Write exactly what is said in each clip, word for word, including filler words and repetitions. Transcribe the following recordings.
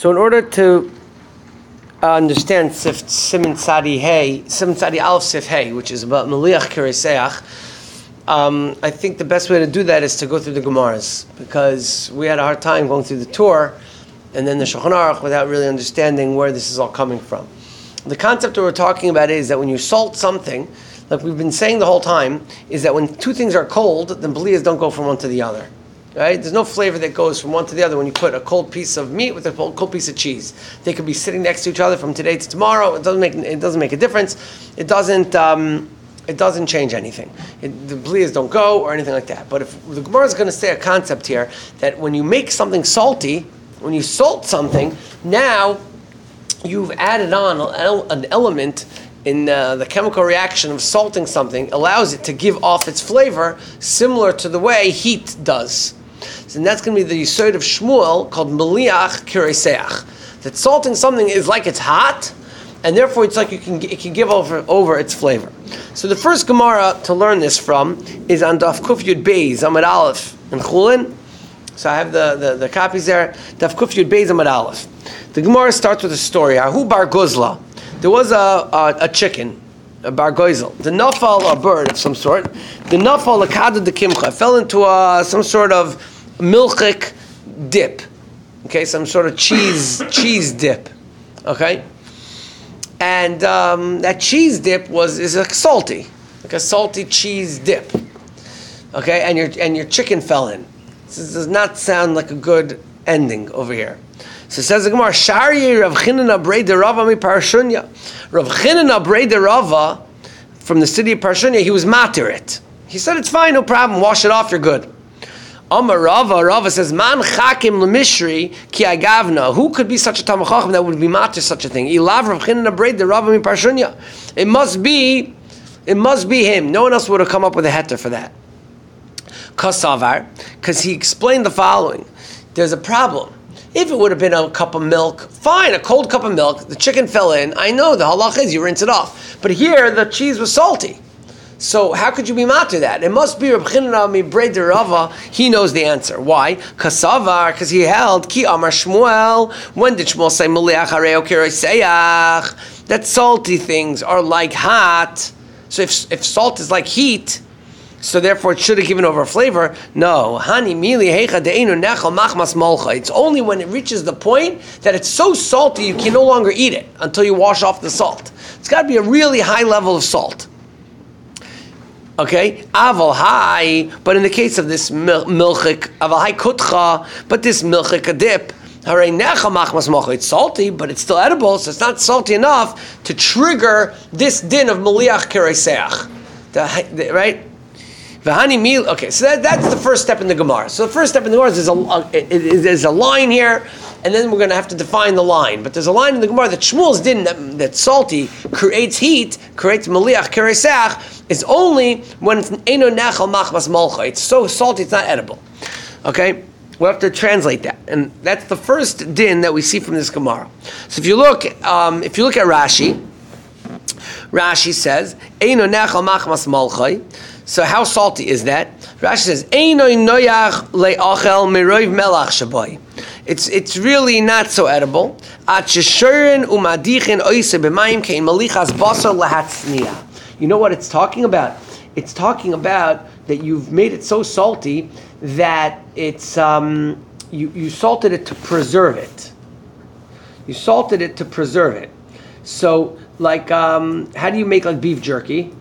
So in order to uh, understand Sif Siman Tzadi Hey, Siman Tzadi Aleph Sif Hey, which is about Meliach Kireseach, um, I think the best way to do that is to go through the Gemaras, because we had a hard time going through the Torah and then the Shulchan Aruch without really understanding where this is all coming from. The concept that we're talking about is that when you salt something, like we've been saying the whole time, is that when two things are cold, then beliyas don't go from one to the other. Right? There's no flavor that goes from one to the other when you put a cold piece of meat with a cold, cold piece of cheese. They could be sitting next to each other from today to tomorrow. It doesn't make it doesn't make a difference. It doesn't um, it doesn't change anything. It, the beliyas don't go or anything like that. But if the Gemara is going to say a concept here that when you make something salty, when you salt something, now you've added on an element in uh, the chemical reaction of salting something, allows it to give off its flavor similar to the way heat does. So and that's going to be the Yisod of Shmuel called Meliach Kireseach. That salting something is like it's hot, and therefore it's like you can it can give over over its flavor. So the first Gemara to learn this from is on Daf Kuf Yud Beis Amud Aleph in Chulin. So I have the, the, the copies there. Daf Kuf Yud Beis Amud Aleph. The Gemara starts with a story. Ahu Bar Gozla. There was a, a, a chicken, a bar goizel. The nafal, a bird of some sort. The nafal, a kada de kimcha, fell into a, some sort of milchik dip. Okay, some sort of cheese cheese dip. Okay, and um, that cheese dip was is like salty, like a salty cheese dip. Okay, and your and your chicken fell in. This does not sound like a good ending over here. So it says the Gemara, Shari Rav Chinana Brei de Rava mi Parshunya. Rav Chinana Brei de Rava from the city of Parshunya, he was matir it. He said, it's fine, no problem, wash it off, you're good. Amar Rava, Rava says, Man chakim l'mishri ki agavna. Who could be such a Talmid Chacham that would be matir such a thing? Ilav Rav Chinana Brei de Rava mi Parshunya. It must be, it must be him. No one else would have come up with a heter for that. Kasavar, because he explained the following. There's a problem. If it would have been a cup of milk, fine, a cold cup of milk, the chicken fell in, I know, the halach is you rinse it off. But here, the cheese was salty. So how could you be matir that? It must be Reb Chinana mi Brei de Rava, he knows the answer. Why? Kasavar, because he held, Ki Amar Shmuel, when did Shmuel say, Meliach hareo kireseach, that salty things are like hot. So if, if salt is like heat, so therefore it should have given over flavor. No. Hani mili heicha de'enu nechal machmas molcha. It's only when it reaches the point that it's so salty you can no longer eat it until you wash off the salt. It's got to be a really high level of salt. Okay? Aval hai, but in the case of this milchik, aval hai kutcha, but this milchik dip, harei nechal machmas molcha. It's salty, but it's still edible, so it's not salty enough to trigger this din of meliach kireseach. Right? Okay, so that, that's the first step in the Gemara. So the first step in the Gemara is there's a, a, there's a line here, and then we're going to have to define the line. But there's a line in the Gemara that Shmuel's din that, that salty creates heat, creates meliach kireseach, is only when it's eino nechal machmas molcha. It's so salty it's not edible. Okay, we'll have to translate that, and that's the first din that we see from this Gemara. So if you look, um, if you look at Rashi, Rashi says eino nechal machmas molcha. So how salty is that? Rashi says, Einoy noyach le'achel meroiv melach shaboy. It's it's really not so edible. At sheshurin umadichin oise b'mayim kein malichas basar lahatzniya. You know what it's talking about? It's talking about that you've made it so salty that it's um, you you salted it to preserve it. You salted it to preserve it. So like um, how do you make like beef jerky?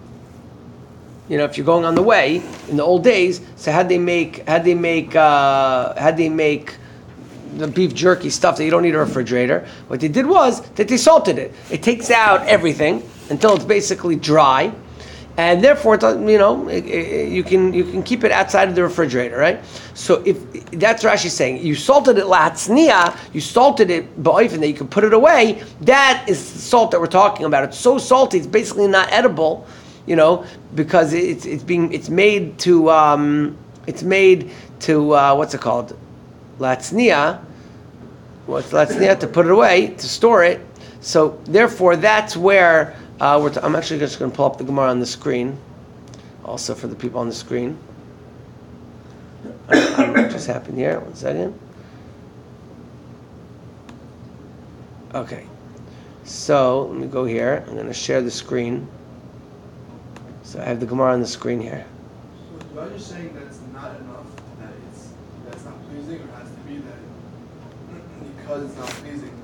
You know, if you're going on the way in the old days, so had they make had they make uh, had they make the beef jerky stuff that you don't need a refrigerator, what they did was that they salted it. It takes out everything until it's basically dry, and therefore, it doesn't, you know, it, it, you can you can keep it outside of the refrigerator, right? So if that's what Rashi's saying, you salted it lahatzniya, you salted it ba'ofen that you can put it away. That is the salt that we're talking about. It's so salty, it's basically not edible. You know, because it's it's being it's made to um, it's made to uh, what's it called, latznia. What's latznia to put it away to store it. So therefore, that's where uh, we're. T- I'm actually just going to pull up the Gemara on the screen, also for the people on the screen. I don't know what just happened here. One second. Okay. So let me go here. I'm going to share the screen. So I have the Gemara on the screen here. So why are you saying that's not enough? That it's that's not pleasing, or has to be that because it's not pleasing?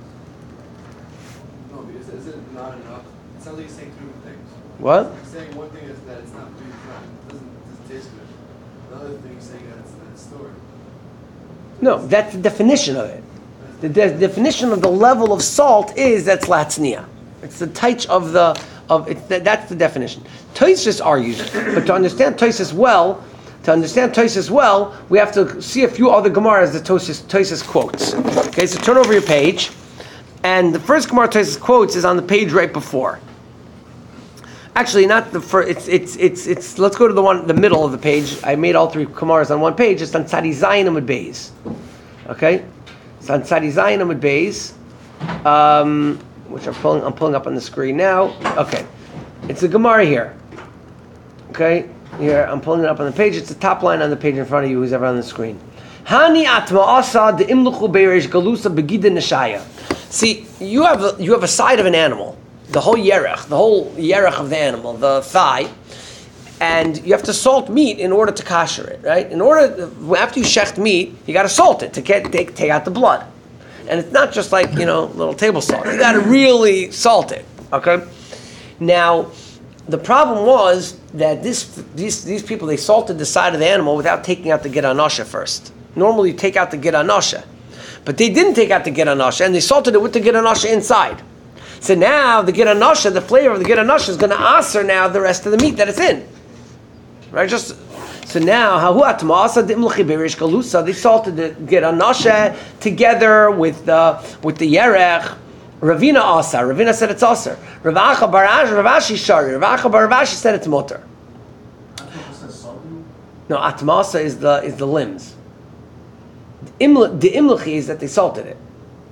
No, because is it not enough? It sounds like you're saying two different things. What? Like saying one thing is that it's not pleasing, it's not, it doesn't, it doesn't taste good. Another thing is saying that it's, that it's stored. No, that's the definition of it. The de- definition of the level of salt is that's latznia. It's the taich of the of it. That, that's the definition. Tosfos argues, but to understand Tosfos well, to understand Tosfos well, we have to see a few other Gemaras that Tosfos Tosfos quotes. Okay, so turn over your page, and the first Gemara Tosfos quotes is on the page right before. Actually, not the first. It's it's it's it's. Let's go to the one, the middle of the page. I made all three Gemaras on one page. It's on Tzadi Zayin Amud Beis. Okay. It's on Tzadi Zayin Amud Beis, um, which I'm pulling, I'm pulling up on the screen now. Okay, it's the Gemara here. Okay, here I'm pulling it up on the page. It's the top line on the page in front of you. Who's ever on the screen? Hani atma asa de imluchu beirish galusa begida neshaya. See, you have a, you have a side of an animal, the whole yerech, the whole yerech of the animal, the thigh. And you have to salt meat in order to kasher it, right? In order, after you shecht meat, you got to salt it to get take, take out the blood. And it's not just like, you know, little table salt. You got to really salt it, okay? Now, the problem was that this these these people, they salted the side of the animal without taking out the gid anasha first. Normally, you take out the gid anasha, but they didn't take out the gid anasha, and they salted it with the gid anasha inside. So now the gid anasha, the flavor of the gid anasha, is going to aser now the rest of the meat that it's in. Right, just so now, hahu atmasa dimluchi berish galusa. They salted the gid anasha together with the with the yerech. Ravina asa. Ravina said it's aser. Ravacha barash. Ravashi shari. Ravacha baravashi said it's motor. No, atmasa is the is the limbs. The imluchi is that they salted it.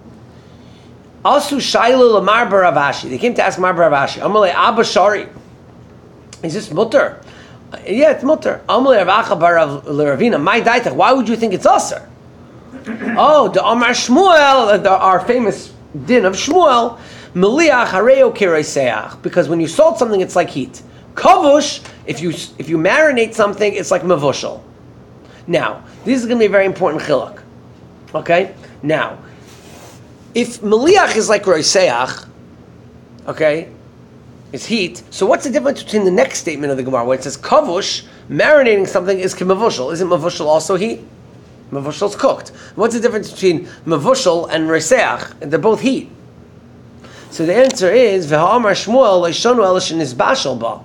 Asu shayla lamar baravashi. They came to ask Mar baravashi. Amalei abba shari. Is this mutter? Yeah, it's mutter. Amalei Ravacha bar my daitach. Why would you think it's aser? Oh, the Amar Shmuel, the, our famous din of Shmuel, Meliach hareo kireiseach. Because when you salt something, it's like heat. Kavush, if you if you marinate something, it's like mevushal. Now, this is going to be a very important chiluk. Okay? Now, if Meliach is like reiseach, okay, it's heat. So what's the difference between the next statement of the Gemara where it says kavush, marinating something is kimavushal? Isn't mavushal also heat? Mavushal's cooked. What's the difference between mavushal and reiseach? They're both heat. So the answer is v'ha'amar Shmuel leishonu elishin isbashal ba.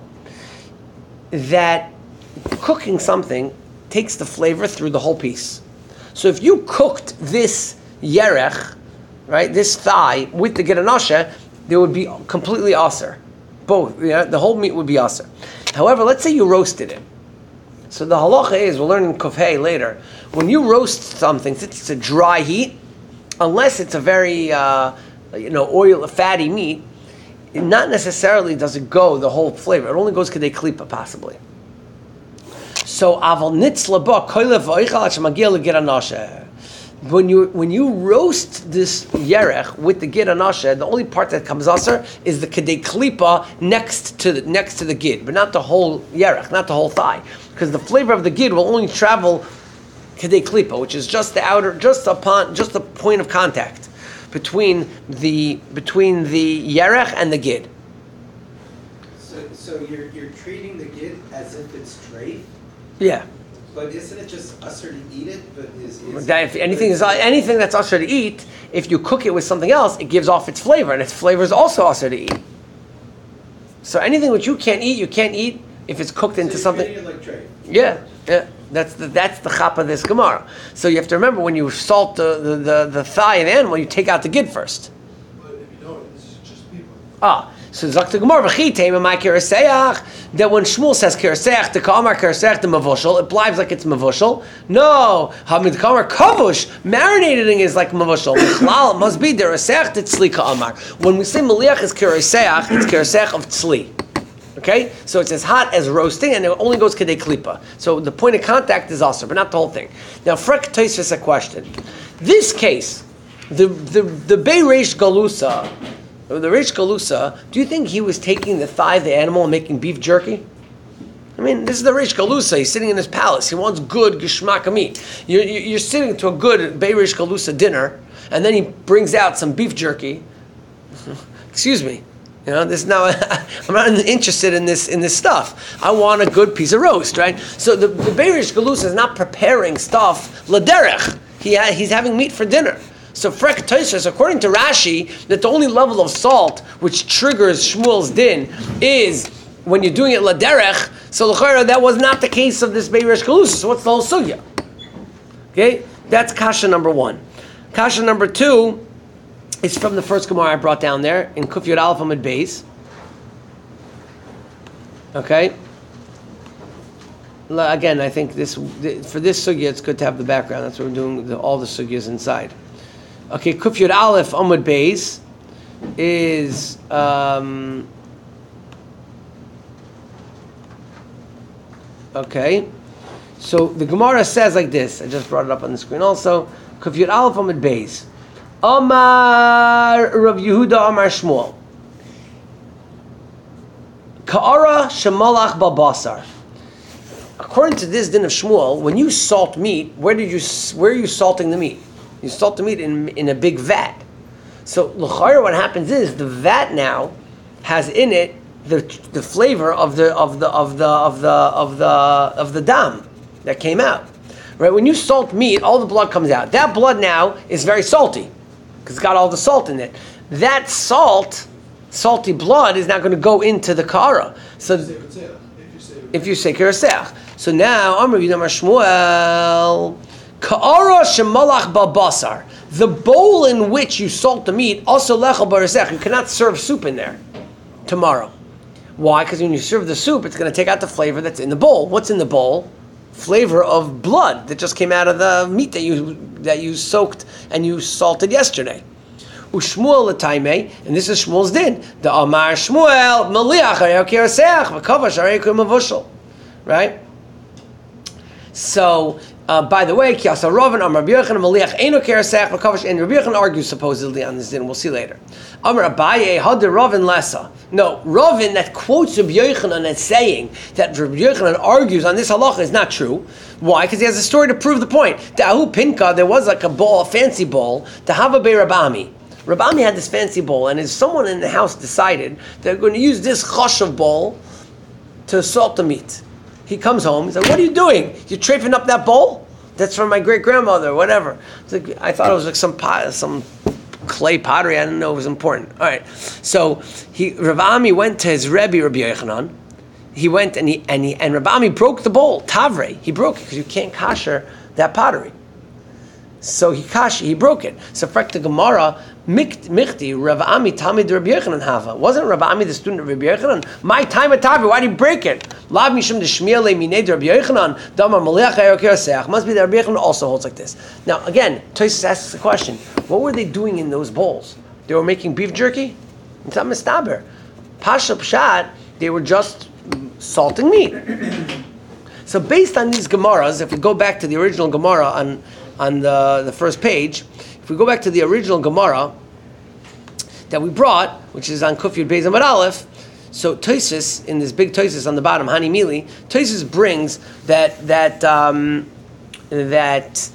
That cooking something takes the flavor through the whole piece. So if you cooked this yerech, right, this thigh with the gid anasha, there would be completely aser. Both, yeah, the whole meat would be aser. However, let's say you roasted it. So the halacha is, we'll learn in Kofhei later, when you roast something, since it's a dry heat, unless it's a very, uh, you know, oil, fatty meat, it not necessarily does it go the whole flavor. It only goes kedei klipa, possibly. So aval nitzla ba koilev v'oichal shemagia legid anasha. When you when you roast this yerech with the gid anasha, the only part that comes aser is the kedei klipa next to the next to the gid, but not the whole yerech, not the whole thigh, because the flavor of the gid will only travel kedei klipa, which is just the outer, just upon, just the point of contact between the between the yerech and the gid. So, so you're you're treating the gid as if it's treif? Yeah. But isn't it just usher to eat it? But is, is That if anything is anything that's usher to eat, if you cook it with something else, it gives off its flavor, and its flavor is also usher to eat. So anything which you can't eat, you can't eat if it's cooked into so something. It like treif. Yeah, yeah. That's the that's the chap of this Gemara. So you have to remember, when you salt the, the, the, the thigh of the animal, you take out the gid first. But if you don't, this is just people. Ah, so Zakta Gemara v'chitei my kiraseach, that when Shmuel says kiraseach, the kamar kiraseach the mavushal, it blives like it's mavushal. No, hamid kamar kavush, marinating is like mavushal. Michlal must be deraseach tzli kamar. When we say maliach is kiraseach, it's kiraseach of tzli. Okay, so it's as hot as roasting, and it only goes kedei klipa. So the point of contact is also, but not the whole thing. Now, Frek Tosfos a question. This case, The the the Bei Reish Galusa, or the Reish Galusa. Do you think he was taking the thigh of the animal and making beef jerky? I mean, this is the Reish Galusa. He's sitting in his palace. He wants good geshmak meat. You're, you're sitting to a good Bei Reish Galusa dinner, and then he brings out some beef jerky. Excuse me. You know, this now I'm not interested in this in this stuff. I want a good piece of roast, right? So the, the Bei Reish Galusa is not preparing stuff l'derech. He ha, he's having meat for dinner. So Frek Tosfos, according to Rashi, that the only level of salt which triggers Shmuel's din is when you're doing it l'derech. So l'chayra, that was not the case of this Bei Reish Galusa. So what's the whole sugya? Okay, that's kasha number one. Kasha number two. It's from the first Gemara I brought down there in Kuf Yud Aleph Amud Beis. Okay. Again, I think this for this sugya it's good to have the background. That's what we're doing. The, all the sugyas inside. Okay, Kuf Yud Aleph Amud Beis is um, okay. So the Gemara says like this. I just brought it up on the screen. Also, Kuf Yud Aleph Amud Beis. Amar Rav Yehuda Amar Shmuel. Ka'ara shemalach babasar. According to this din of Shmuel, when you salt meat, where did you where are you salting the meat? You salt the meat in in a big vat. So l'chayr, what happens is the vat now has in it the the flavor of the of the of the of the of the of the dam that came out. Right? When you salt meat, all the blood comes out. That blood now is very salty, because it's got all the salt in it. That salt, salty blood, is not going to go into the kara. So, if you say kiraseach, so now Amar Yudamar Shmuel, kara shemalach babasar, the bowl in which you salt the meat, also lechal baraseach. You cannot serve soup in there tomorrow. Why? Because when you serve the soup, it's going to take out the flavor that's in the bowl. What's in the bowl? Flavor of blood that just came out of the meat that you that you soaked and you salted yesterday. Ushmuel l'taimei, and this is Shmuel's din. The Amar Shmuel maliach harei kiraseach v'kavash harei kumavushal, right? So, uh, by the way, Kiyasa Ravin Amar Rabbi Yochanan maliach eino kiraseach v'kavash, and Rabbi Yochanan argues supposedly on this din. We'll see later. Amar Abaye had Ravin lesa. No, Ravin that quotes Rabbi Yochanan as saying that Rabbi Yochanan argues on this halacha is not true. Why? Because he has a story to prove the point. Ta'ahu pinka, there was like a bowl, a fancy bowl. Tahava be Rabami. Rabami had this fancy bowl, and if someone in the house decided they're going to use this choshev bowl to salt the meat, he comes home. He's like, "What are you doing? You trafing up that bowl? That's from my great grandmother, or whatever." It's like, I thought it was like some pot, some clay pottery. I didn't know it was important. All right, so he Rabami went to his Rebbe Rabbi Yochanan. He went and he and he and Rabami broke the bowl, tavrei. He broke it because you can't kasher that pottery. So he kash, he broke it. So frek the Gemara, michti Rabami Tamid Rabbi Yochanan hava. Wasn't Rabami the student of Rabbi Yochanan? My time at tavrei. Why did he break it? Lav mishum deshmiya le minei Rabbi Yochanan. Damar maliach hayokir seach. Must be that Rabbi Yochanan also holds like this. Now again, Tosfos asks the question: what were they doing in those bowls? They were making beef jerky. It's not mistaber. Pasha pshat. They were just salting meat. So based on these Gemaras, if we go back to the original Gemara on on the, the first page, if we go back to the original Gemara that we brought, which is on Kuf Yud Beis Amud Aleph, so Tosfos, in this big Tosfos on the bottom, Hani Mili, Tosfos brings that that um, that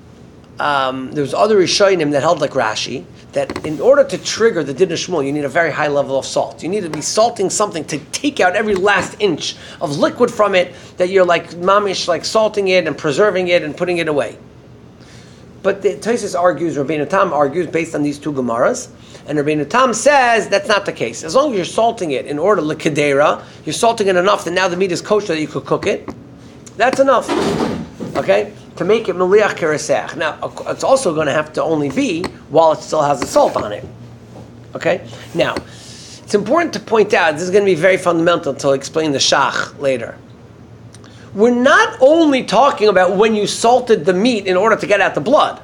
um, there's other Rishonim that held like Rashi, that in order to trigger the Din of Shmuel, you need a very high level of salt. You need to be salting something to take out every last inch of liquid from it, that you're like mamish, like salting it and preserving it and putting it away. But the Tosfos argues, Rabbeinu Tam argues based on these two Gemaras, and Rabbeinu Tam says that's not the case. As long as you're salting it in order l'kedera, you're salting it enough that now the meat is kosher that you could cook it, that's enough. Okay? To make it meliach kiraseach. Now, it's also going to have to only be while it still has the salt on it. Okay? Now, it's important to point out, this is going to be very fundamental to explain the shach later. We're not only talking about when you salted the meat in order to get out the blood.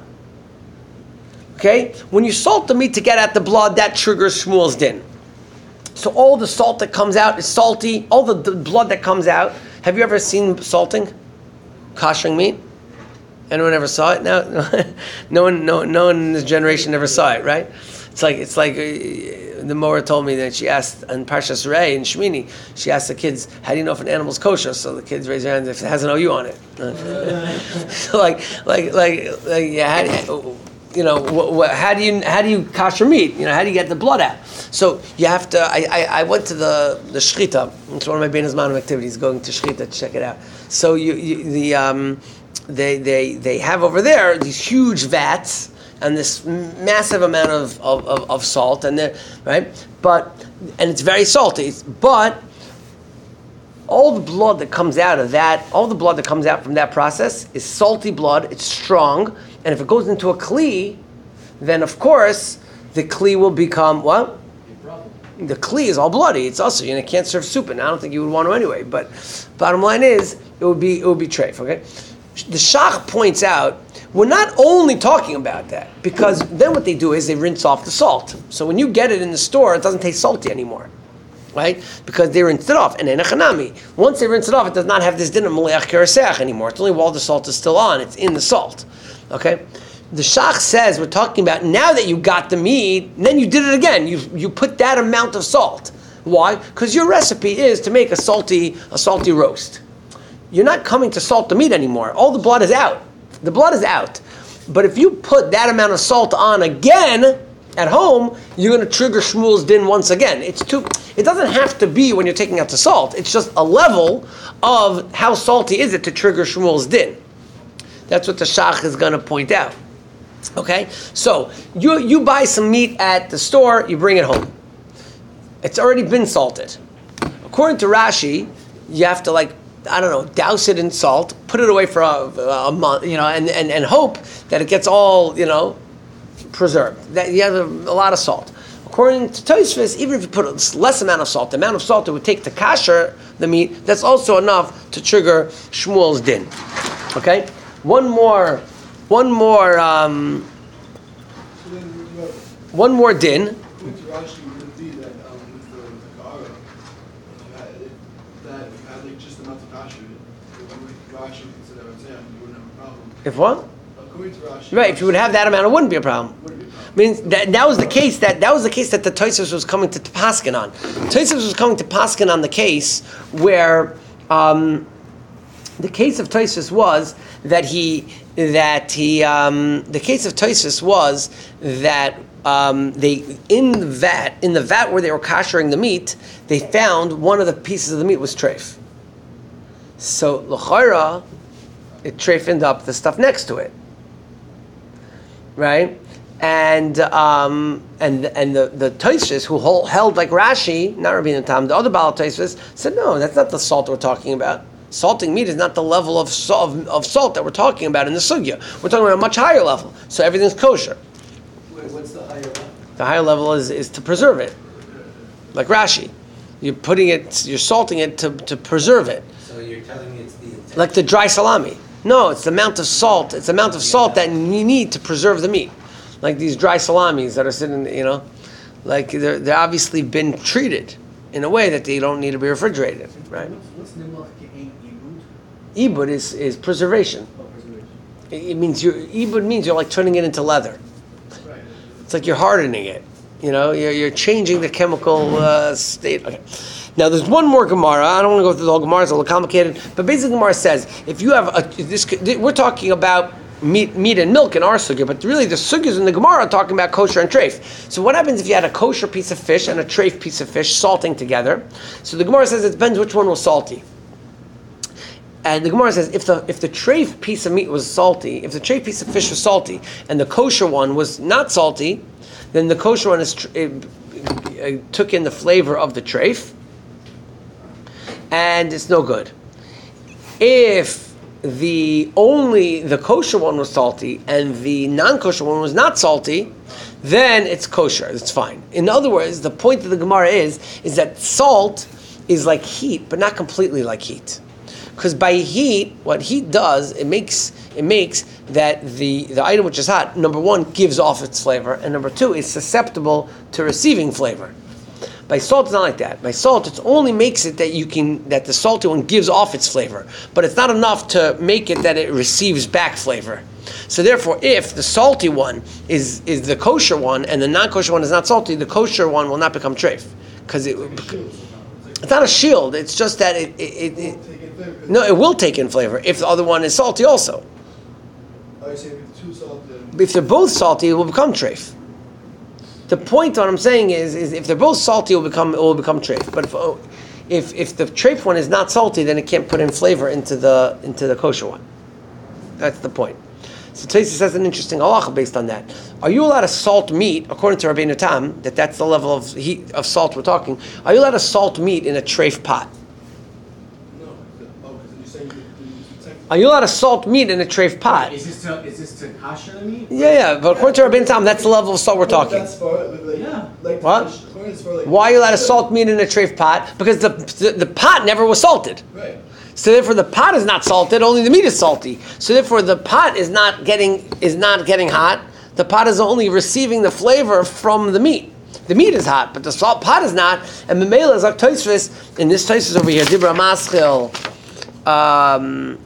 Okay? When you salt the meat to get out the blood, that triggers Shmuel's din. So all the salt that comes out is salty, all the, the blood that comes out. Have you ever seen salting? Koshering meat? Anyone ever saw it? No, no one, no, no one in this generation ever saw it, right? It's like it's like uh, the Mora told me that she asked in Parshas Rei in Shmini, she asked the kids, "How do you know if an animal's kosher?" So the kids raise their hands if it has an O U on it. So like like like like yeah, how, you know, wh- wh- how do you how do you kosher meat? You know, how do you get the blood out? So you have to. I, I, I went to the the shchita. It's one of my Bein Hazmanim activities, going to shchita to check it out. So you, you the um, they they they have over there these huge vats and this massive amount of, of, of, of salt, and there, right? But and it's very salty. But all the blood that comes out of that, all the blood that comes out from that process is salty blood. It's strong, and if it goes into a kli, then of course the kli will become what? The kli is all bloody. It's also, you know, you can't serve soup, and I don't think you would want to anyway. But bottom line is, it would be it would be treif. Okay, the Shach points out, we're not only talking about that, because then what they do is they rinse off the salt. So when you get it in the store, it doesn't taste salty anymore, right? Because they rinsed it off. And in a chanami, once they rinse it off, it does not have this din of meleach keraseach anymore. It's only while the salt is still on. It's in the salt, okay? The Shach says we're talking about now that you got the meat, and then you did it again. You you put that amount of salt. Why? Because your recipe is to make a salty a salty roast. You're not coming to salt the meat anymore. All the blood is out. The blood is out. But if you put that amount of salt on again at home, you're going to trigger Shmuel's din once again. It's too. It doesn't have to be when you're taking out the salt. It's just a level of how salty is it to trigger Shmuel's din. That's what the Shach is going to point out. Okay? So, you you buy some meat at the store, you bring it home. It's already been salted. According to Rashi, you have to like, I don't know, douse it in salt, put it away for a, a month, you know, and, and, and hope that it gets all, you know, preserved. That you have a, a lot of salt. According to Tosfos, even if you put a less amount of salt, the amount of salt it would take to kasher the meat, that's also enough to trigger Shmuel's din. Okay? One more, one more, um, So then you have, one more din. according to Rashi, would be that um, with the, with the Kara, if you had it, that if you had like just enough to kasher it, it would Rashi would consider it saying you wouldn't have a problem. If what? According to Rashi, Right, if you would have that amount, it wouldn't be a problem. wouldn't be a problem. I mean, that, that was the case that that was the case that the Tosfos was coming to Paskin on. Tosfos was coming to Paskin on the case where um, the case of Tosfos was that he that he um, the case of Tosfos was that um, they in the vat in the vat where they were koshering the meat, they found one of the pieces of the meat was treif. So l'chayra, it treifened up the stuff next to it, right? And um, and and the the Tosfos who hold, held like Rashi, not Rabbeinu Tam, the other Baal Tosfos said no, that's not the salt we're talking about. Salting meat is not the level of salt, of, of salt that we're talking about in the sugya. We're talking about a much higher level. So everything's kosher. Wait, what's the higher level? The higher level is, is to preserve it, like Rashi. You're putting it, you're salting it to, to preserve it, So you're telling me it's the intent. like the dry salami. No, it's the amount of salt. It's the amount of salt that you need to preserve the meat, like these dry salamis that are sitting, you know, like they're they're obviously been treated in a way that they don't need to be refrigerated, right? What's nimlach ke'ein ibud? Ibud is, is preservation. Oh, preservation. It, it means you ibud means you're like turning it into leather. Right. It's like you're hardening it. You know, you're, you're changing the chemical uh, state. Okay. Now, there's one more Gemara. I don't want to go through the whole Gemara; it's a little complicated. But basically, Gemara says if you have a this, we're talking about meat, meat and milk in our sugya, but really the sugyas in the Gemara are talking about kosher and treif. So, what happens if you had a kosher piece of fish and a treif piece of fish salting together? So, the Gemara says it depends which one was salty. And the Gemara says if the if the treif piece of meat was salty, if the treif piece of fish was salty, and the kosher one was not salty, then the kosher one is tr- it, it took in the flavor of the treif, and it's no good. If the only the kosher one was salty and the non-kosher one was not salty, then it's kosher. It's fine. In other words, the point of the Gemara is is that salt is like heat, but not completely like heat. Because by heat, what heat does, it makes it makes that the, the item which is hot, number one, gives off its flavor, and number two, is susceptible to receiving flavor. By salt, it's not like that. By salt, it only makes it that you can that the salty one gives off its flavor, but it's not enough to make it that it receives back flavor. So therefore, if the salty one is is the kosher one and the non-kosher one is not salty, the kosher one will not become treif because it. It's not a shield. It's just that it. it, it, it no, it will take in flavor if the other one is salty also. Oh, you're saying if two salty. If they're both salty, it will become treif. The point, what I'm saying is, is if they're both salty, it will become it will become treif. But if, oh, if if the treif one is not salty, then it can't put in flavor into the into the kosher one. That's the point. So Tosfos says an interesting halacha based on that. Are you allowed to salt meat, according to Rabbeinu Tam, that that's the level of heat of salt we're talking? Are you allowed to salt meat in a treif pot? No. Oh, because you're saying you, you, you Are you allowed to salt meat in a treif pot? Is this to, is this to kasher the meat? Yeah, yeah. But according to Rabbeinu Tam, that's the level of salt we're talking. That's far, like, Yeah. like What? as far, like, Why are you allowed to salt meat in a treif pot? Because the, the the pot never was salted. Right. So therefore, the pot is not salted. Only the meat is salty. So therefore, the pot is not getting is not getting hot. The pot is only receiving the flavor from the meat. The meat is hot, but the salt pot is not. And Memela is like Tosfos in this Tosfos over here. Dibra Maschil, um,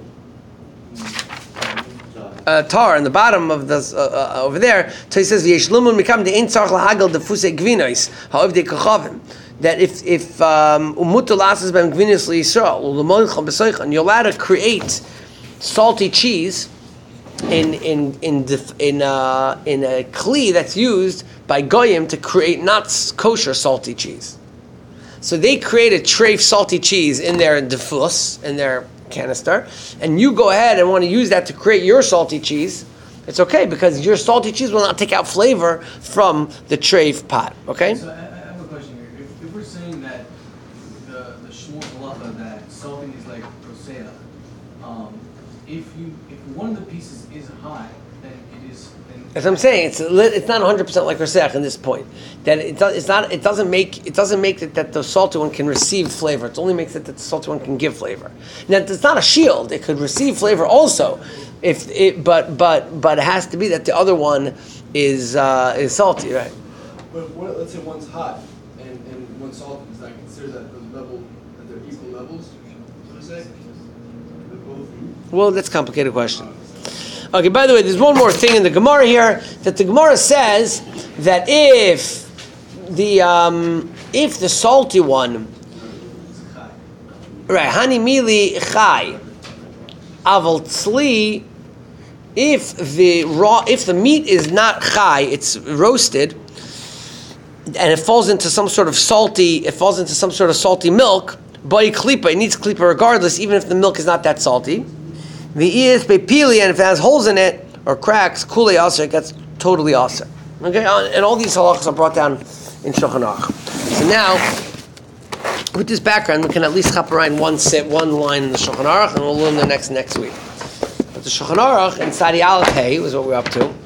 uh, tar in the bottom of this uh, uh, over there. Tosfos says V'yesh lumun mikam de ein tzarich lahagel defuse gvinois ha'ov de kachavim. That if if um, umutul asas b'em gvinos liyisrael u'lemoicham b'soichan, you're allowed to create salty cheese in in in def, in uh, in a kli that's used by goyim to create not kosher salty cheese. So they create a treif salty cheese in their defus, in their canister, and you go ahead and want to use that to create your salty cheese. It's okay because your salty cheese will not take out flavor from the treif pot. Okay. So I, I have a question here. If, if we're saying that the the shmul halacha that salting is like rosea, um, if you if one of the pieces is high, then it is. Then As I'm saying, it's lit- it's not one hundred percent like Rasech in this point. That it does, it's not. It doesn't make it doesn't make it that the salty one can receive flavor. It only makes it that the salty one can give flavor. Now it's not a shield. It could receive flavor also, if it. But but but it has to be that the other one is uh, is salty, right? But what, let's say one's hot and, and one's salty. Is that considered that those level that they're equal levels? So to say. They're both. Well, that's a complicated question. Okay. By the way, there's one more thing in the Gemara here that the Gemara says that if the um, if the salty one, right, hani mili chai, aval tzli, if the raw, if the meat is not chai, it's roasted, and it falls into some sort of salty, it falls into some sort of salty milk. Body klipa, it needs klipa regardless, even if the milk is not that salty. The is bepili, and if it has holes in it or cracks, kule aser, it gets totally aser. Okay, and all these halachas are brought down in Shulchan Aruch. So now, with this background, we can at least hop around one sit, one line in the Shulchan Aruch, and we'll learn the next next week. But the Shulchan Aruch in Sadi Aleph Hey was what we're up to.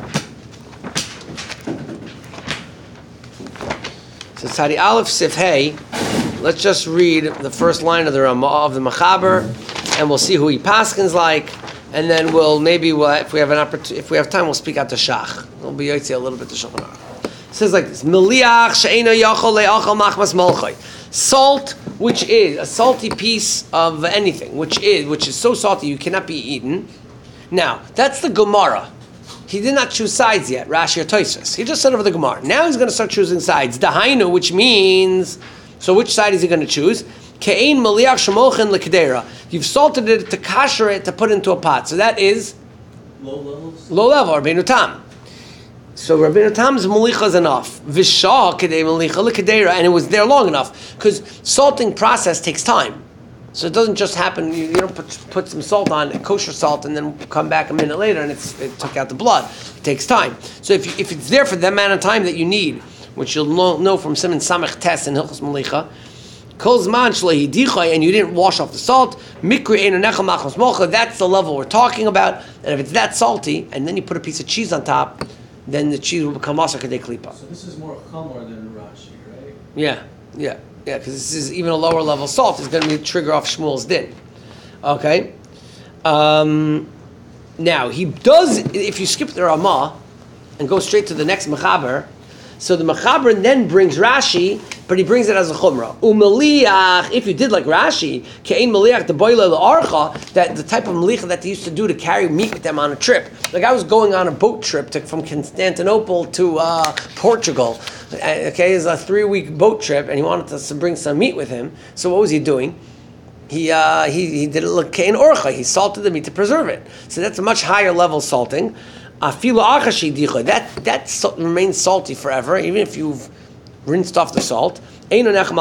So Sadi Aleph Sif Hey. Let's just read the first line of the Ramah of the Machaber, and we'll see who he paskins like, and then we'll maybe we'll, if we have an opportunity, if we have time, we'll speak out to Shach. We'll be yotzi a little bit to Shulchan Aruch. It says like this: Miliach she'eino yachol le'achal machmas molchai. Salt, which is a salty piece of anything, which is which is so salty you cannot be eaten. Now that's the Gemara. He did not choose sides yet. Rashi or Tosfos. He just said over the Gemara. Now he's going to start choosing sides. Dahainu, which means. So which side is he going to choose? Ke'ein maliach shemolchen lekadera. You've salted it to kasher it to put into a pot. So that is low levels. low level. Rabbeinu Tam. So Rabbeinu Tam's malicha is enough. Vishah kedei malicha lekadera, and it was there long enough because salting process takes time. So it doesn't just happen. You, you don't put put some salt on, kosher salt, and then come back a minute later and it's, it took out the blood. It takes time. So if you, if it's there for the amount of time that you need, which you'll know, know from Siman Samech Tes in Hilchos Malicha, Kol Zman Shlehi Dichai, and you didn't wash off the salt, Mikri Ein Nechal Machmas Mocha, that's the level we're talking about. And if it's that salty, and then you put a piece of cheese on top, then the cheese will become Asa Kadei Klipa. So this is more chamor than Rashi, right? Yeah, yeah, yeah, because this is even a lower level salt is going to be trigger off Shmuel's din. Okay? Um, now, he does, if you skip the Ramah and go straight to the next Mechaber, so the Mechaber then brings Rashi but he brings it as a chumrah. Umeliach, if you did like Rashi, ke'ein meliach the boile l'archa, that the type of melicha that they used to do to carry meat with them on a trip. Like I was going on a boat trip to, from Constantinople to uh, Portugal. Okay, it's a three-week boat trip, and he wanted us to bring some meat with him. So what was he doing? He uh, he he did it like ke'ein orcha. He salted the meat to preserve it. So that's a much higher level salting. That that salt remains salty forever, even if you've rinsed off the salt. The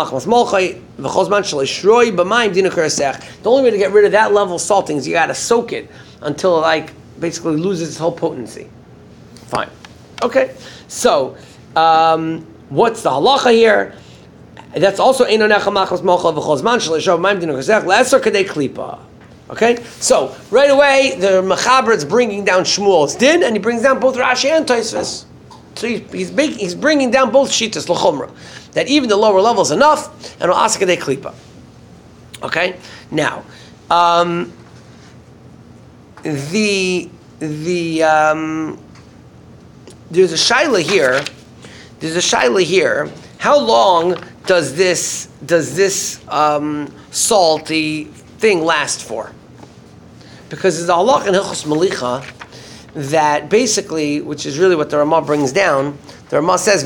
only way to get rid of that level of salting is you got to soak it until it like basically loses its whole potency. Fine. Okay. So um, what's the halacha here? That's also okay, so right away the Mechaber is bringing down Shmuel's din, and he brings down both Rashi and Tosfos. So he's he's, making, he's bringing down both shitas l'chumra, that even the lower level is enough, and asakadei klipa. Okay, now um, the the um, there's a shaila here. There's a shaila here. How long does this does this um, salty thing last for? Because there's a halach in Hilchos Melicha that basically, which is really what the Ramah brings down, the Ramah says,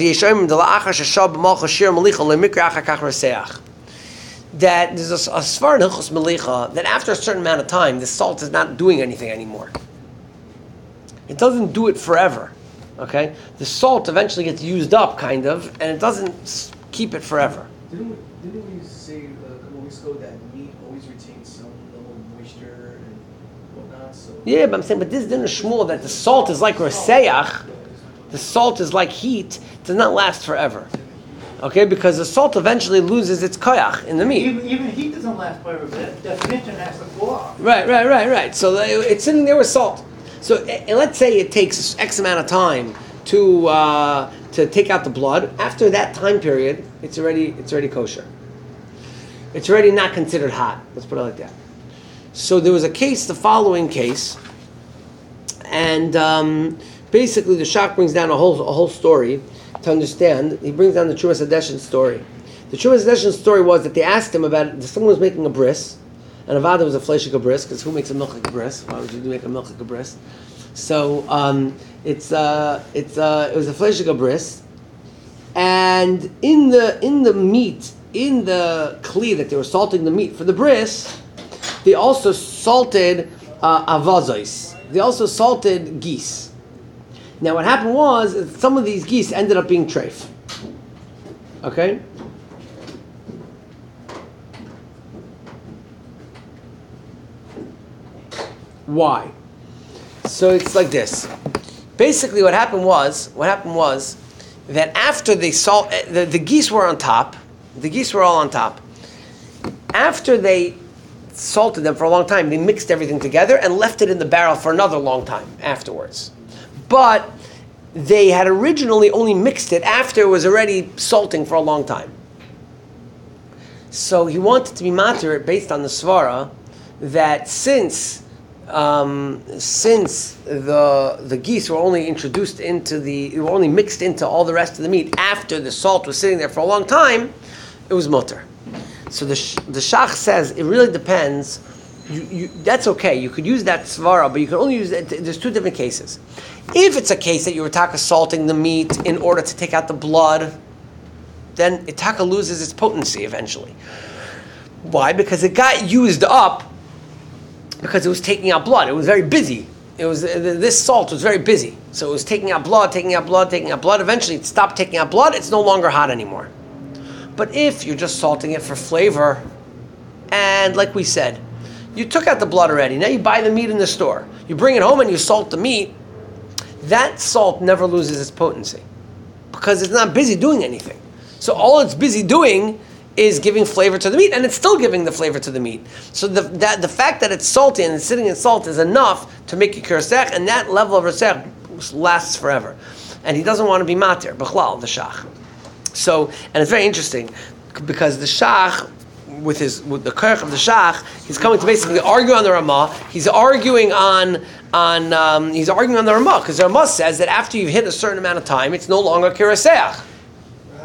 that there's a, a svar in Hilchos Melicha that after a certain amount of time, the salt is not doing anything anymore. It doesn't do it forever. Okay? The salt eventually gets used up, kind of, and it doesn't keep it forever. Didn't we, didn't we say uh, a couple of weeks ago that meat always retains some level of moisture and whatnot? So yeah, but I'm saying, but this dinner Shmuel that the salt is like roseach, the salt is like heat, does not last forever. Okay, because the salt eventually loses its koyach in the meat. Even, even heat doesn't last forever, but that definition has to go off. Right, right, right, right. So it's sitting there with salt. So and let's say it takes X amount of time to uh, to take out the blood. After that time period, it's already it's already kosher. It's already not considered hot. Let's put it like that. So there was a case, the following case, and um, basically the Shach brings down a whole a whole story to understand. He brings down the Chuvas Hadeshin story. The Chuvas Hadeshin story was that they asked him about someone was making a bris, and Avada was a fleshik a bris, because who makes a milchik a bris? Why would you make a milchik a bris? So um, it's uh, it's uh, it was a fleshik a bris, and in the in the meat in the kli that they were salting the meat for the bris, they also salted uh, avazos. They also salted geese. Now what happened was some of these geese ended up being treif. Okay. Why? So it's like this. Basically, what happened was, what happened was that after they salt, the, the geese were on top. The geese were all on top. After they salted them for a long time, they mixed everything together and left it in the barrel for another long time afterwards. But they had originally only mixed it after it was already salting for a long time. So he wanted to be matir it based on the svara that since Um, since the the geese were only introduced into the, were only mixed into all the rest of the meat after the salt was sitting there for a long time, it was mutter. So the the Shach says it really depends. You, you, that's okay. You could use that svara, but you can only use it. There's two different cases. If it's a case that you were taka salting the meat in order to take out the blood, then it taka loses its potency eventually. Why? Because it got used up. Because it was taking out blood. It was very busy. It was this salt was very busy. So it was taking out blood, taking out blood, taking out blood. Eventually it stopped taking out blood. It's no longer hot anymore. But if you're just salting it for flavor, and like we said, you took out the blood already. Now you buy the meat in the store. You bring it home and you salt the meat. That salt never loses its potency. Because it's not busy doing anything. So all it's busy doing is giving flavor to the meat, and it's still giving the flavor to the meat. So the that the fact that it's salty and it's sitting in salt is enough to make it kirsech, and that level of resech lasts forever. And he doesn't want to be matir, b'chlal, the shach. So, and it's very interesting, because the shach, with his with the kerch of the shach, he's coming to basically argue on the Ramah. He's arguing on on um, he's arguing on the Ramah, because the Ramah says that after you've hit a certain amount of time, it's no longer kirsech.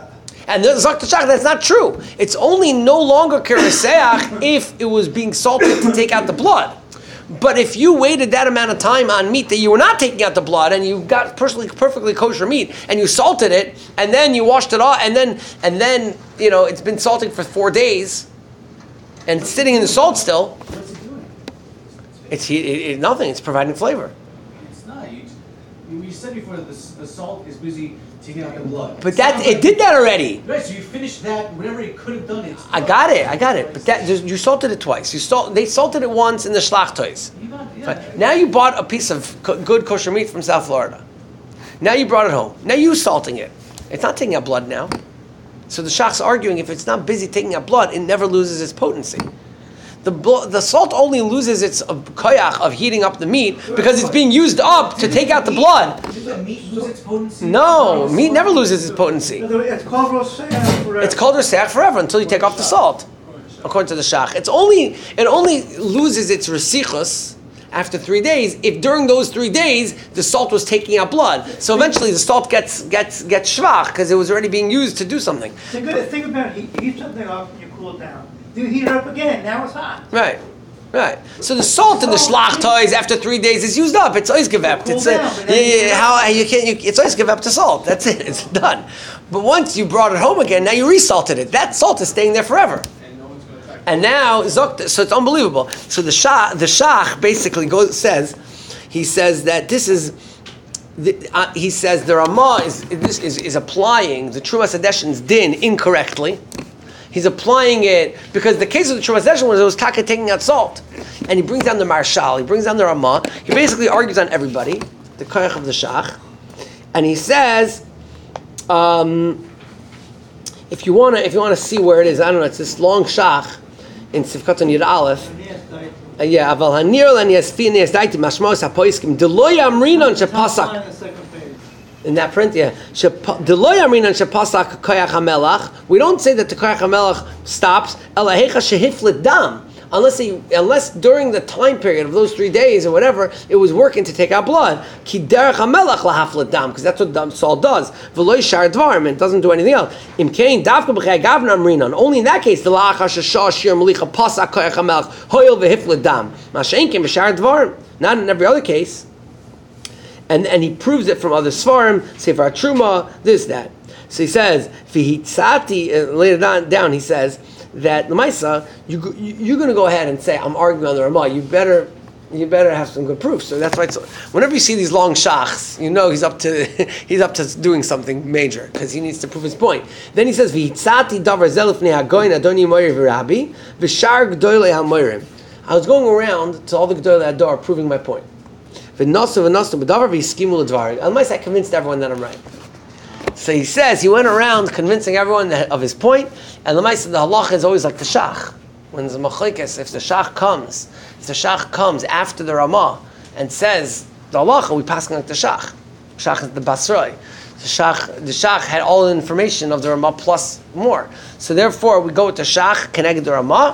And the Zok Tashach, that's not true. It's only no longer Keriseach if it was being salted to take out the blood. But if you waited that amount of time on meat that you were not taking out the blood, and you got perfectly perfectly kosher meat, and you salted it, and then you washed it off, and then and then you know it's been salting for four days, and it's sitting in the salt still. What's it doing? It's it, it, nothing. It's providing flavor. It's not. You, you you said before that the, the salt is busy taking out the blood. But that it did that already. Right, so you finished that, whatever it could have done, it's I got it. I got it. But that you salted it twice. You salt. They salted it once in the shlachtois. You got, yeah, Now you bought a piece of co- good kosher meat from South Florida. Now you brought it home. Now you salting it. It's not taking out blood now. So the shach's arguing if it's not busy taking out blood, it never loses its potency. The blo- the salt only loses its uh, koyach of heating up the meat because it's being used up to take out the blood. Did the meat lose its potency? No, meat never loses its potency. It's called roseach forever. It's called reseach forever until you take off the salt, according to the shach. It's only it only loses its resichus after three days if during those three days the salt was taking out blood. So eventually the salt gets gets gets shvach because it was already being used to do something. Think, of, think about it. You heat something up and you cool it down. Then you heat it up again. Now it's hot. Right, right. So the salt in the shlachtois after three days is used up. It's oisgevept. It's uh, yeah, yeah, how you can't. You, it's oisgevept to salt. That's it. It's done. But once you brought it home again, now you resalted it. That salt is staying there forever. And no one's going to attack. And now zok. So it's unbelievable. So the shach, the shach basically goes says, he says that this is. The, uh, he says the Ramah is this is, is applying the Trumas Hadeshin's din incorrectly. He's applying it because the case of the Trumas Hadeshin was it was taka taking out salt, and he brings down the Marshal, he brings down the Ramah. He basically argues on everybody, the koyach of the shach, and he says, um, if you wanna if you wanna see where it is, I don't know, it's this long shach in Sivkot Yud Aleph. Uh, yeah, aval hanir lan yasfi niyasdaiti mashmos hapoiskim deloy amrinon shepasak. In that print, yeah, deloy amrinon shepasak koyach hamelach. We don't say that the koyach hamelach stops. Elahecha shehiflet dam. Unless he, unless during the time period of those three days or whatever, it was working to take out blood. Ki derech hamelach lahaflet dam, because that's what dam salt does. V'loy shar dvarim, it doesn't do anything else. Im kein davka b'chei gavna amrinon. Only in that case, the la'achar shashah shir melicha pasak koyach hamelach hoyel v'hiflet dam. Masha'enkim v'shar dvarim. Not in every other case. And and he proves it from other svarim, Sefer Truma, this that. So he says, v'hitzati. Uh, later down, down he says that the Maisa, you, you you're going to go ahead and say I'm arguing on the Ramah. You better you better have some good proof. So that's why it's, whenever you see these long shachs, you know he's up to he's up to doing something major because he needs to prove his point. Then he says v'hitzati davar zelif nehagoyin adoni moyer v'rabi v'shar g'doyle hamoyrim. I was going around to all the g'doyle ador proving my point. V'nasu v'nasu b'davar v'yiskimu l'dvar. Otherwise, I convinced everyone that I'm right. So he says he went around convincing everyone that, of his point, and the Maisa, the halacha is always like the shach. When the machlekes, if the shach comes, if the shach comes after the Ramah and says the halacha, we pass like the shach. Shach is the basroi. The shach, the shach had all the information of the Ramah plus more. So therefore, we go with the shach connected to the Ramah,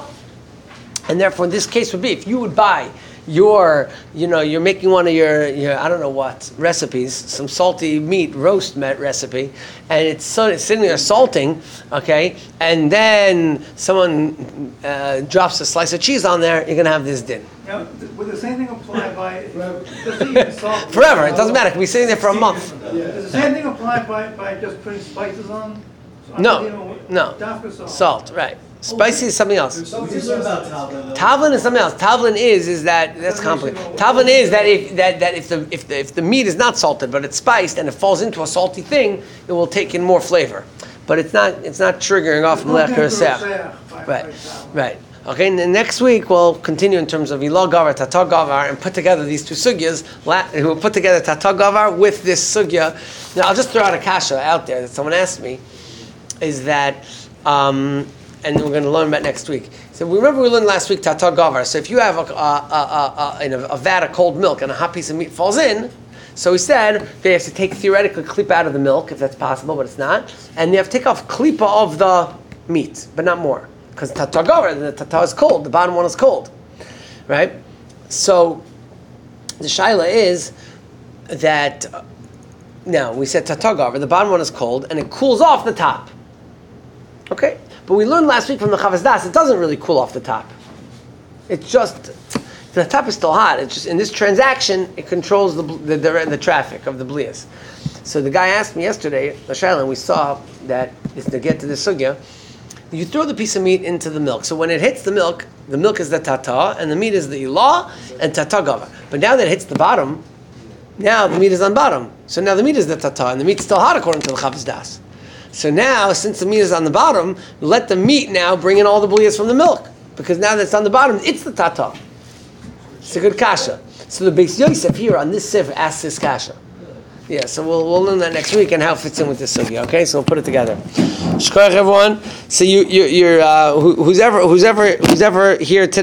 and therefore, in this case would be if you would buy. Your, you know, you're making one of your, your, I don't know what, recipes, some salty meat, roast meat recipe, and it's, so, it's sitting there salting, okay, and then someone uh, drops a slice of cheese on there, you're going to have this din. Now, th- would the same thing apply by, does it even salt? Forever, it doesn't matter, it can be sitting there for a month. Does the same thing apply by, by just putting spices on? So No, you know, no. dafka salt. Salt, right. Spicy is something else. We just learned about tavlin. Tavlin is something else. Tavlin is is that that's complicated. Tavlin is that if that, that if the if the if the meat is not salted but it's spiced and it falls into a salty thing, it will take in more flavor. But it's not it's not triggering off melech harisach. Right, right. Okay. And then next week we'll continue in terms of ilah gavar, tata gavar, and put together these two sugyas. We'll put together tata gavar with this sugya. Now I'll just throw out a kasha out there that someone asked me, is that. Um, And we're going to learn about next week. So remember we learned last week tata gavar. So if you have a, a, a, a, a, a vat of cold milk and a hot piece of meat falls in, so he said they have to take theoretically klipa out of the milk if that's possible, but it's not, and they have to take off klipa of the meat, but not more, because tata gavar, the tata is cold, the bottom one is cold, right? So the shaila is that uh, now we said tata gavar, the bottom one is cold, and it cools off the top. Okay, but we learned last week from the Chavas Das, it doesn't really cool off the top. It's just, the top is still hot. It's just, in this transaction, it controls the the, the, the traffic of the blias. So the guy asked me yesterday, Lashayla, and we saw that, is to get to the sugya, you throw the piece of meat into the milk. So when it hits the milk, the milk is the tata, and the meat is the ilah, and tata gava. But now that it hits the bottom, now the meat is on bottom. So now the meat is the tata, and the meat's still hot according to the Chavas Das. So now, since the meat is on the bottom, let the meat now bring in all the blias from the milk. Because now that it's on the bottom, it's the tata. It's a good kasha. So the Beis Yosef here on this sefer asks this kasha. Yeah, so we'll we'll learn that next week and how it fits in with this sugya. Okay, so we'll put it together. Shkoyach everyone. So you you you're uh, who, who's ever who's ever who's ever here today.